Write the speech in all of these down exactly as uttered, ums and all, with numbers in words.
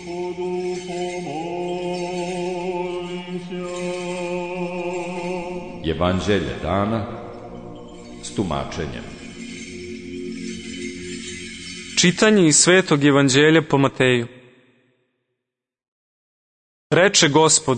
Evanđelje dana s tumačenjem. Čitanje iz Svetog Evanđelja po Mateju. Reče Gospod: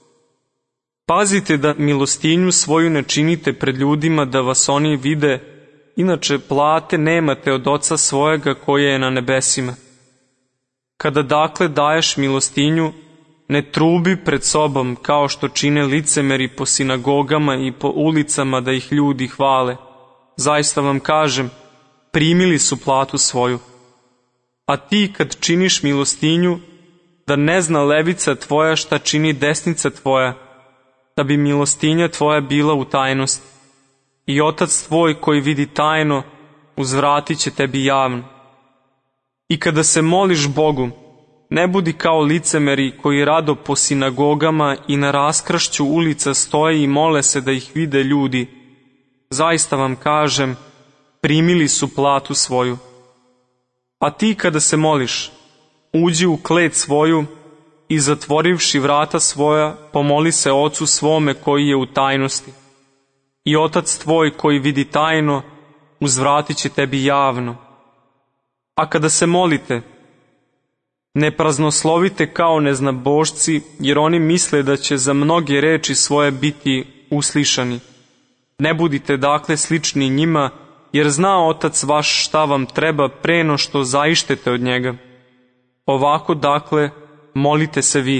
pazite da milostinju svoju ne činite pred ljudima da vas oni vide, inače plate nemate od Oca svojega koji je na nebesima. Kada dakle daješ milostinju, ne trubi pred sobom kao što čine licemeri po sinagogama i po ulicama da ih ljudi hvale. Zaista vam kažem, primili su platu svoju. A ti kad činiš milostinju, da ne zna levica tvoja šta čini desnica tvoja, da bi milostinja tvoja bila u tajnosti. I Otac tvoj koji vidi tajno, uzvratit će tebi javno. I kada se moliš Bogu, ne budi kao licemeri koji rado po sinagogama i na raskršću ulica stoje i mole se da ih vide ljudi. Zaista vam kažem, primili su platu svoju. A ti kada se moliš, uđi u klet svoju i zatvorivši vrata svoja, pomoli se Ocu svome koji je u tajnosti. I Otac tvoj koji vidi tajno, uzvratit će tebi javno. A kada se molite, ne praznoslovite kao neznabošci, jer oni misle da će za mnoge reči svoje biti uslišani. Ne budite dakle slični njima, jer zna Otac vaš šta vam treba pre no što zaištete od njega. Ovako dakle, molite se vi.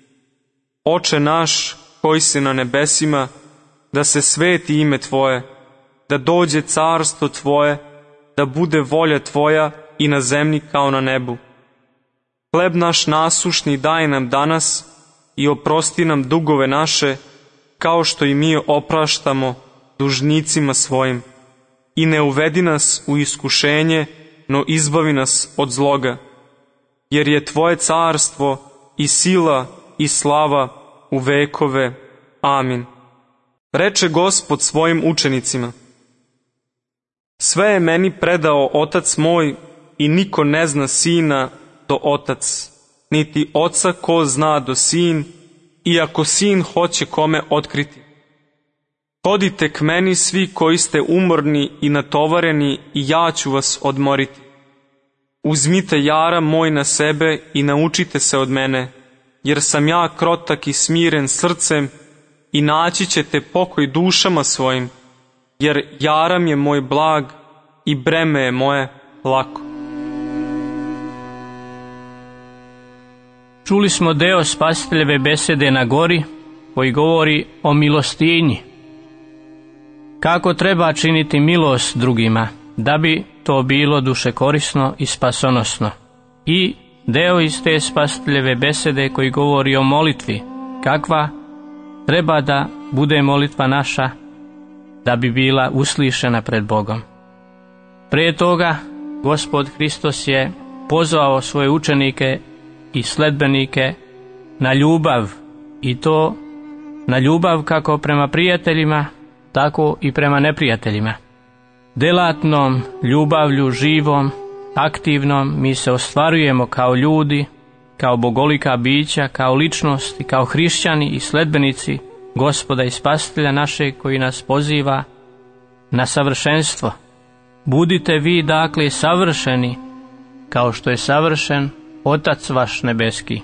Oče naš, koji si na nebesima, da se sveti ime Tvoje, da dođe carstvo Tvoje, da bude volja Tvoja i na zemlji kao na nebu. Hleb naš nasušni daj nam danas i oprosti nam dugove naše, kao što i mi opraštamo dužnicima svojim. I ne uvedi nas u iskušenje, no izbavi nas od zloga. Jer je Tvoje carstvo i sila i slava u vekove. Amin. Reče Gospod svojim učenicima: sve je meni predao Otac moj i niko ne zna Sina do Otac, niti Oca ko zna do Sin, iako Sin hoće kome otkriti. Hodite k meni svi koji ste umorni i natovareni i ja ću vas odmoriti. Uzmite jara moj na sebe i naučite se od mene, jer sam ja krotak i smiren srcem i naći ćete pokoj dušama svojim, jer jaram je moj blag i breme je moje lako. Čuli smo deo Spasiteljeve besede na gori koji govori o milostinji. Kako treba činiti milost drugima da bi to bilo dušekorisno i spasonosno. I deo iz te Spasiteljeve besede koji govori o molitvi. Kakva treba da bude molitva naša da bi bila uslišena pred Bogom. Prije toga Gospod Hristos je pozvao svoje učenike i sledbenike na ljubav, i to na ljubav kako prema prijateljima, tako i prema neprijateljima. Delatnom ljubavlju, živom, aktivnom, mi se ostvarujemo kao ljudi, kao bogolika bića, kao ličnost i kao hrišćani i sledbenici Gospoda i Spasitelja našeg koji nas poziva na savršenstvo. Budite vi dakle savršeni, kao što je savršen Otac vaš nebeski.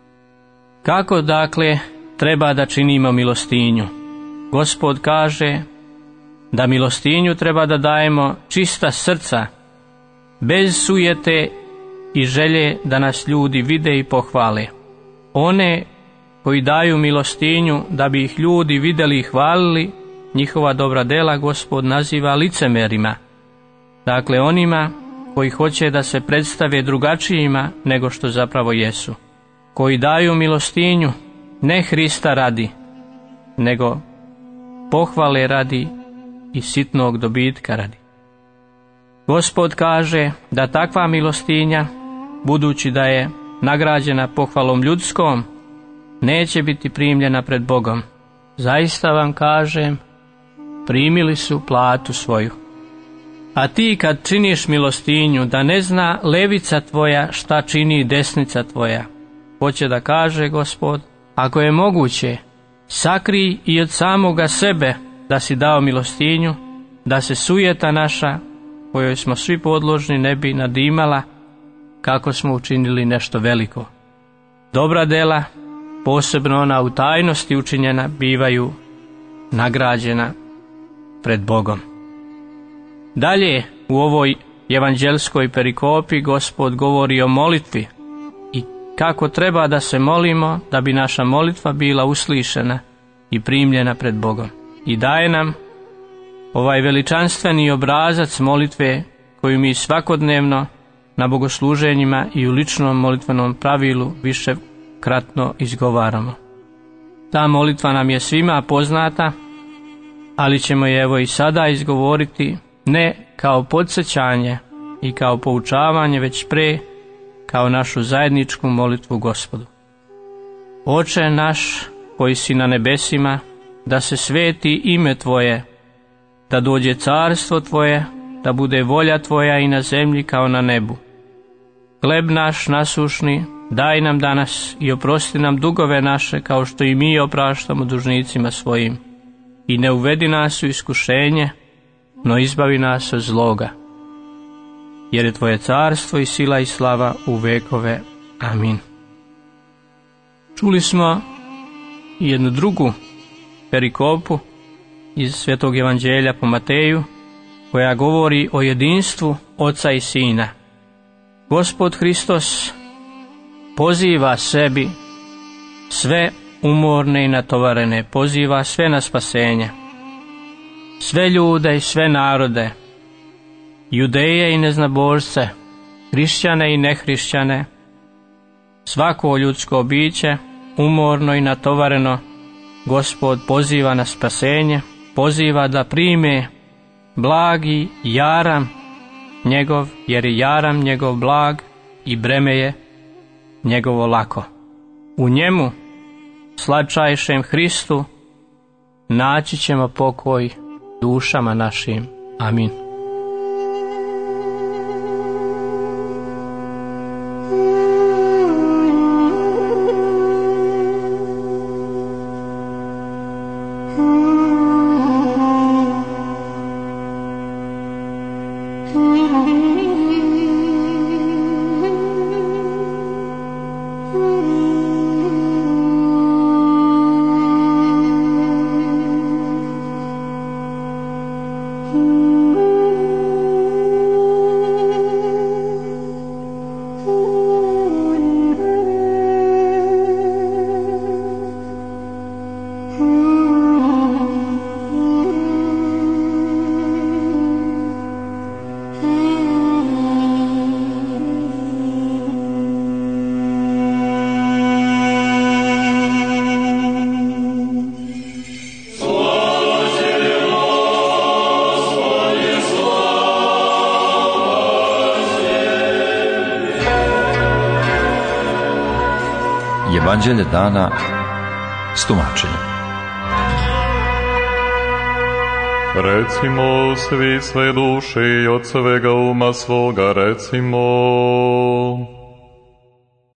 Kako dakle treba da činimo milostinju? Gospod kaže da milostinju treba da dajemo čista srca, bez sujete i želje da nas ljudi vide i pohvale. One koji daju milostinju da bi ih ljudi vidjeli i hvalili, njihova dobra dela Gospod naziva licemerima. Dakle, onima koji hoće da se predstave drugačijima nego što zapravo jesu. Koji daju milostinju ne Hrista radi, nego pohvale radi i sitnog dobitka radi. Gospod kaže da takva milostinja, budući da je nagrađena pohvalom ljudskom, neće biti primljena pred Bogom. Zaista vam kažem, primili su platu svoju. A ti kad činiš milostinju, da ne zna levica tvoja šta čini desnica tvoja, hoće da kaže Gospod, ako je moguće, sakri i od samoga sebe da si dao milostinju, da se sujeta naša, kojoj smo svi podložni, ne bi nadimala kako smo učinili nešto veliko. Dobra dela, posebno ona u tajnosti učinjena, bivaju nagrađena pred Bogom. Dalje u ovoj evanđelskoj perikopi Gospod govori o molitvi i kako treba da se molimo da bi naša molitva bila uslišena i primljena pred Bogom. I daje nam ovaj veličanstveni obrazac molitve koju mi svakodnevno na bogosluženjima i u ličnom molitvenom pravilu višekratno izgovaramo. Ta molitva nam je svima poznata, ali ćemo je evo i sada izgovoriti ne kao podsjećanje i kao poučavanje, već pre kao našu zajedničku molitvu Gospodu. Oče naš koji si na nebesima, da se sveti ime Tvoje, da dođe carstvo Tvoje, da bude volja Tvoja i na zemlji kao na nebu. Hleb naš nasušni daj nam danas i oprosti nam dugove naše kao što i mi opraštamo dužnicima svojim. I ne uvedi nas u iskušenje, no izbavi nas od zloga. Jer je Tvoje carstvo i sila i slava u vekove. Amin. Čuli smo jednu drugu perikopu iz Svetog evanđelja po Mateju, koja govori o jedinstvu Oca i Sina. Gospod Hristos poziva sebi sve umorne i natovarene, poziva sve na spasenje, sve ljude i sve narode, Judeje i neznabožce, hrišćane i nehrišćane, svako ljudsko biće, umorno i natovareno, Gospod poziva na spasenje, poziva da prime blagi jaram njegov, jer je jaram njegov blag i breme je njegovo lako. U njemu, slatčajšem Hristu, naći ćemo pokoj dušama našim. Amin. Evanđelje dana s tumačenjem. Recimo svi sve duše i od svega uma svoga recimo.